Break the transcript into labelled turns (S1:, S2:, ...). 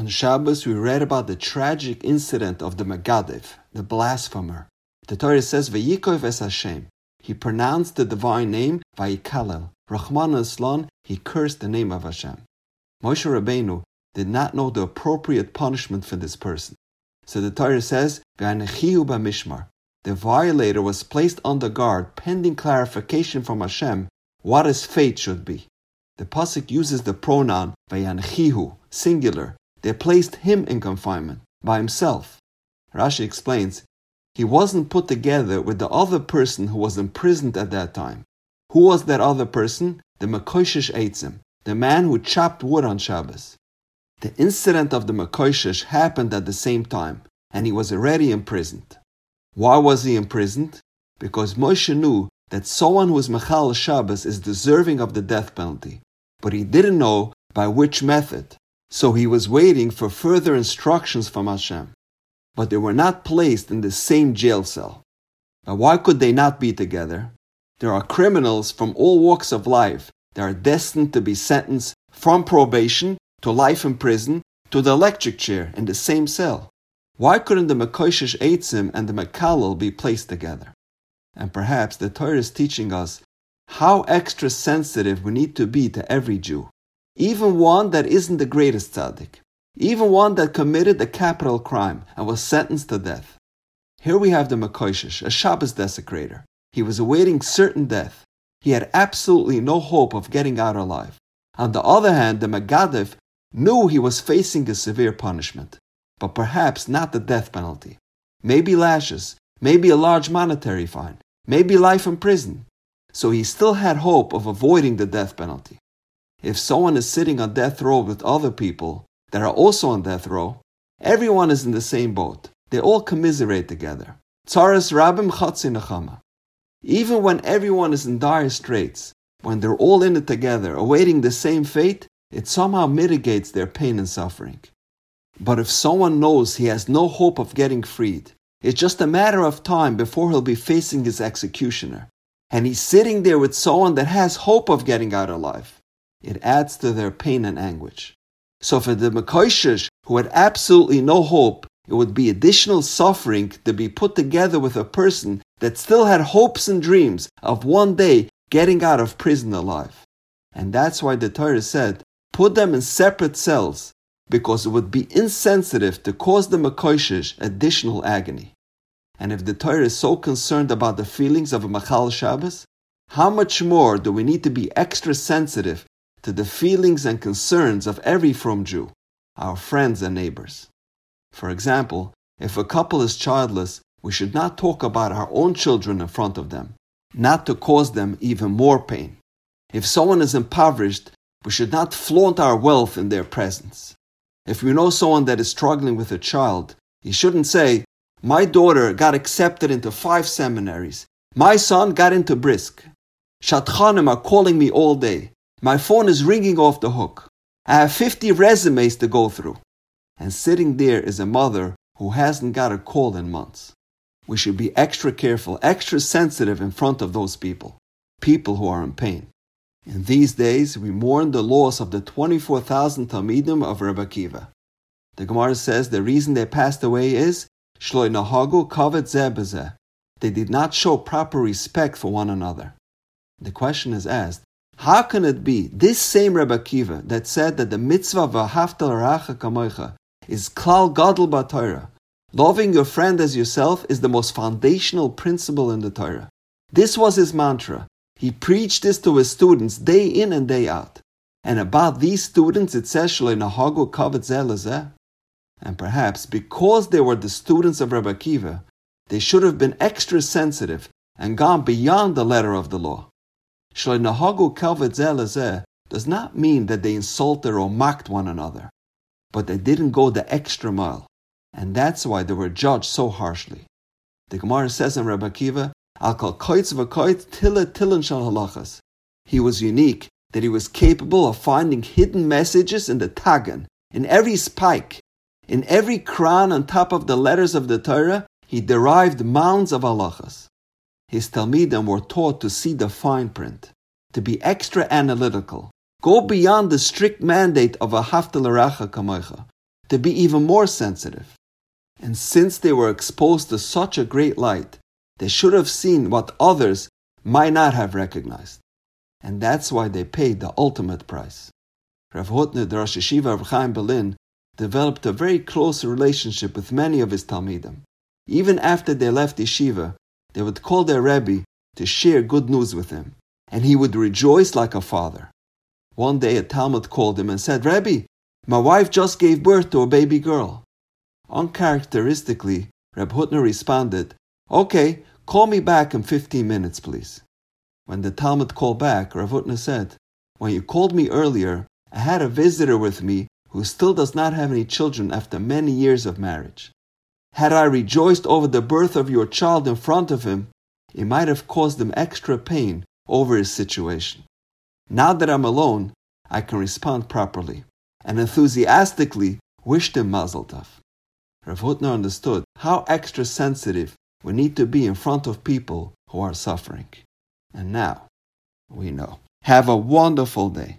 S1: On Shabbos, we read about the tragic incident of the Megadev, the blasphemer. The Torah says, Vayikov es Hashem. He pronounced the divine name, Vayikalel. Rachmana litzlan, he cursed the name of Hashem. Moshe Rabbeinu did not know the appropriate punishment for this person. So the Torah says, V'anechihu b'mishmar. The violator was placed under guard pending clarification from Hashem what his fate should be. The pasuk uses the pronoun V'anechihu, singular. They placed him in confinement, by himself. Rashi explains, he wasn't put together with the other person who was imprisoned at that time. Who was that other person? The Mekoshesh Eitzim, the man who chopped wood on Shabbos. The incident of the Mekoshesh happened at the same time, and he was already imprisoned. Why was he imprisoned? Because Moshe knew that someone who is Mechal Shabbos is deserving of the death penalty, but he didn't know by which method. So he was waiting for further instructions from Hashem. But they were not placed in the same jail cell. Now why could they not be together? There are criminals from all walks of life that are destined to be sentenced from probation to life in prison to the electric chair in the same cell. Why couldn't the Mekoshesh Eitzim and the Mekalel be placed together? And perhaps the Torah is teaching us how extra sensitive we need to be to every Jew. Even one that isn't the greatest tzaddik. Even one that committed a capital crime and was sentenced to death. Here we have the Mekoshesh, a Shabbos desecrator. He was awaiting certain death. He had absolutely no hope of getting out alive. On the other hand, the Megadev knew he was facing a severe punishment, but perhaps not the death penalty. Maybe lashes, maybe a large monetary fine, maybe life in prison. So he still had hope of avoiding the death penalty. If someone is sitting on death row with other people that are also on death row, everyone is in the same boat. They all commiserate together. Tzaras rabim chatzi nechama. Even when everyone is in dire straits, when they're all in it together, awaiting the same fate, it somehow mitigates their pain and suffering. But if someone knows he has no hope of getting freed, it's just a matter of time before he'll be facing his executioner, and he's sitting there with someone that has hope of getting out alive, it adds to their pain and anguish. So for the Mekoshesh, who had absolutely no hope, it would be additional suffering to be put together with a person that still had hopes and dreams of one day getting out of prison alive. And that's why the Torah said, put them in separate cells, because it would be insensitive to cause the Mekoshesh additional agony. And if the Torah is so concerned about the feelings of a Mechal Shabbos, how much more do we need to be extra sensitive to the feelings and concerns of every frum Jew, our friends and neighbors? For example, if a couple is childless, we should not talk about our own children in front of them, not to cause them even more pain. If someone is impoverished, we should not flaunt our wealth in their presence. If we know someone that is struggling with a child, you shouldn't say, my daughter got accepted into 5 seminaries. My son got into Brisk. Shatchanim are calling me all day. My phone is ringing off the hook. I have 50 resumes to go through. And sitting there is a mother who hasn't got a call in months. We should be extra careful, extra sensitive in front of those people who are in pain. In these days, we mourn the loss of the 24,000 Talmidim of Rebbe Akiva. The Gemara says the reason they passed away is Shloi nahagu kavod zeh b'zeh. They did not show proper respect for one another. The question is asked, how can it be this same Rebbe Akiva that said that the mitzvah v'ahavta l'reacha kamocha is klal gadol b'Torah? Loving your friend as yourself is the most foundational principle in the Torah. This was his mantra. He preached this to his students day in and day out. And about these students it says Shloi nahagu kavod zeh l'zeh. And perhaps because they were the students of Rebbe Akiva, they should have been extra sensitive and gone beyond the letter of the law. Shloi nahagu kavod zeh l'zeh does not mean that they insulted or mocked one another, but they didn't go the extra mile, and that's why they were judged so harshly. The Gemara says in Rebbe Akiva, Al kol koitz v'koitz tilin shel halachas. He was unique, that he was capable of finding hidden messages in the tagan, in every spike, in every crown on top of the letters of the Torah. He derived mounds of halachas. His Talmidim were taught to see the fine print, to be extra analytical, go beyond the strict mandate of ahavta l'reacha kamocha, to be even more sensitive. And since they were exposed to such a great light, they should have seen what others might not have recognized. And that's why they paid the ultimate price. Rav Hutner, the Rosh Yeshiva of Chaim Berlin, developed a very close relationship with many of his Talmidim. Even after they left yeshiva, they would call their Rebbe to share good news with him, and he would rejoice like a father. One day a Talmud called him and said, "Rebbe, my wife just gave birth to a baby girl." Uncharacteristically, Reb Hutner responded, "Okay, call me back in 15 minutes, please." When the Talmud called back, Rav Hutner said, "When you called me earlier, I had a visitor with me who still does not have any children after many years of marriage. Had I rejoiced over the birth of your child in front of him, it might have caused him extra pain over his situation. Now that I'm alone, I can respond properly," and enthusiastically wished him Mazel Tov. Rav Hutner understood how extra sensitive we need to be in front of people who are suffering. And now we know. Have a wonderful day.